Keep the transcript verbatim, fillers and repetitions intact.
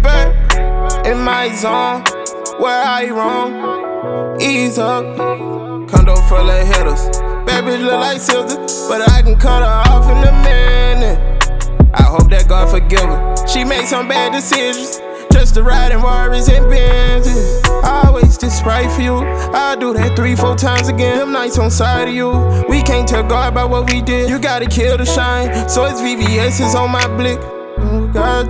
back in my zone where I roam. Ease up, condo full of hitters. Bad bitch look like Silver, but I can cut her off in a minute. I hope that God forgive her. She made some bad decisions, just to ride in Warriors and Benzes. I always did Sprite for you. I'll do that three, four times again. Them nights on side of you. We can't tell God about what we did. You gotta kill the shine, so it's V V S's on my blick. Oh God.